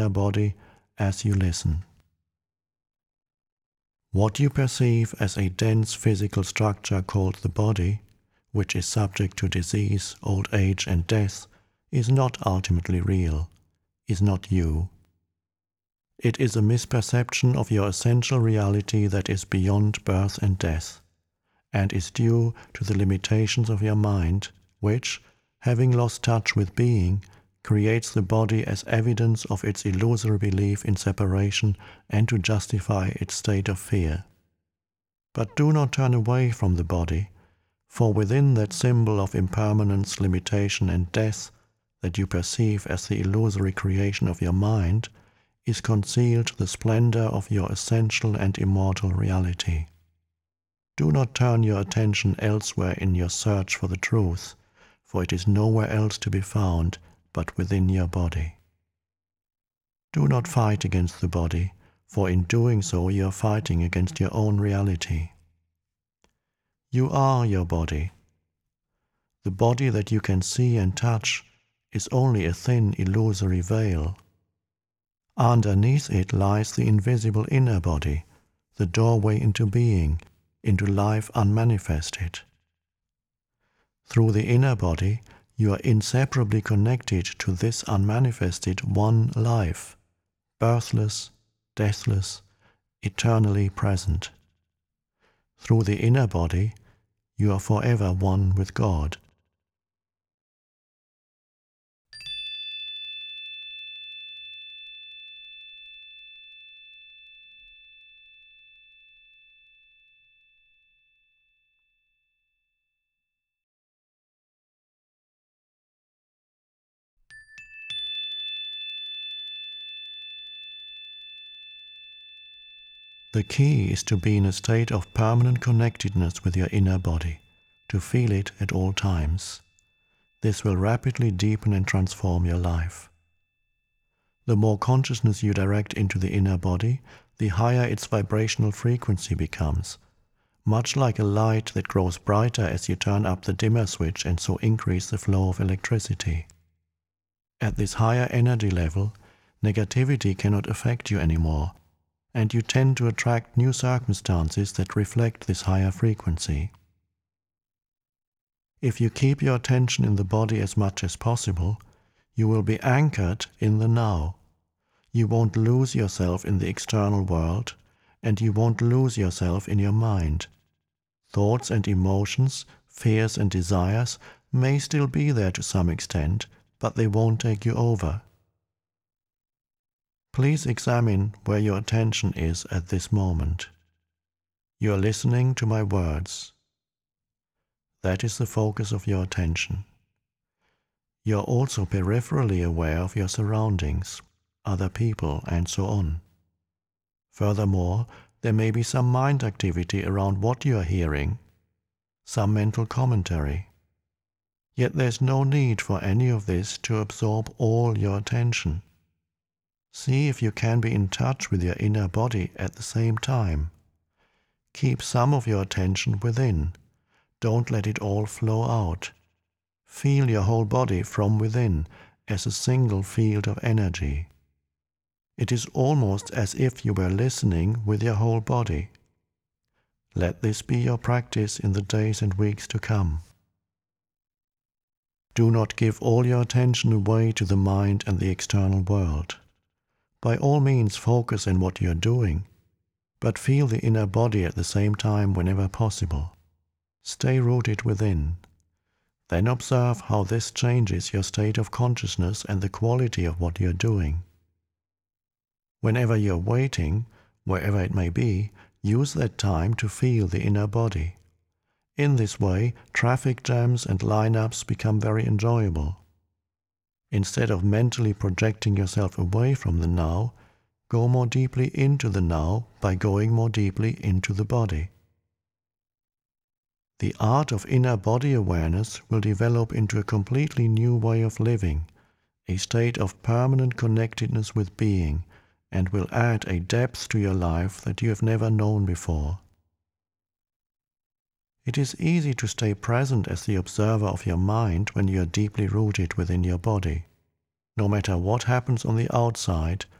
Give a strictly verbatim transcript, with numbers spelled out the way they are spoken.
your body as you listen. What you perceive as a dense physical structure called the body, which is subject to disease, old age, and death, is not ultimately real, is not you. It is a misperception of your essential reality that is beyond birth and death, and is due to the limitations of your mind, which, having lost touch with being, creates the body as evidence of its illusory belief in separation and to justify its state of fear. But do not turn away from the body, for within that symbol of impermanence, limitation, and death that you perceive as the illusory creation of your mind is concealed the splendor of your essential and immortal reality. Do not turn your attention elsewhere in your search for the truth, for it is nowhere else to be found but within your body. Do not fight against the body, for in doing so you are fighting against your own reality. You are your body. The body that you can see and touch is only a thin, illusory veil. Underneath it lies the invisible inner body, the doorway into being, into life unmanifested. Through the inner body, you are inseparably connected to this unmanifested one life, birthless, deathless, eternally present. Through the inner body, you are forever one with God. The key is to be in a state of permanent connectedness with your inner body, to feel it at all times. This will rapidly deepen and transform your life. The more consciousness you direct into the inner body, the higher its vibrational frequency becomes, much like a light that grows brighter as you turn up the dimmer switch and so increase the flow of electricity. At this higher energy level, negativity cannot affect you anymore, and you tend to attract new circumstances that reflect this higher frequency. If you keep your attention in the body as much as possible, you will be anchored in the now. You won't lose yourself in the external world, and you won't lose yourself in your mind. Thoughts and emotions, fears and desires may still be there to some extent, but they won't take you over. Please examine where your attention is at this moment. You are listening to my words. That is the focus of your attention. You are also peripherally aware of your surroundings, other people, and so on. Furthermore, there may be some mind activity around what you are hearing, some mental commentary. Yet there is no need for any of this to absorb all your attention. See if you can be in touch with your inner body at the same time. Keep some of your attention within. Don't let it all flow out. Feel your whole body from within as a single field of energy. It is almost as if you were listening with your whole body. Let this be your practice in the days and weeks to come. Do not give all your attention away to the mind and the external world. By all means focus on what you are doing, but feel the inner body at the same time whenever possible. Stay rooted within. Then observe how this changes your state of consciousness and the quality of what you are doing. Whenever you are waiting, wherever it may be, use that time to feel the inner body. In this way, traffic jams and lineups become very enjoyable. Instead of mentally projecting yourself away from the now, go more deeply into the now by going more deeply into the body. The art of inner body awareness will develop into a completely new way of living, a state of permanent connectedness with being, and will add a depth to your life that you have never known before. It is easy to stay present as the observer of your mind when you are deeply rooted within your body. No matter what happens on the outside,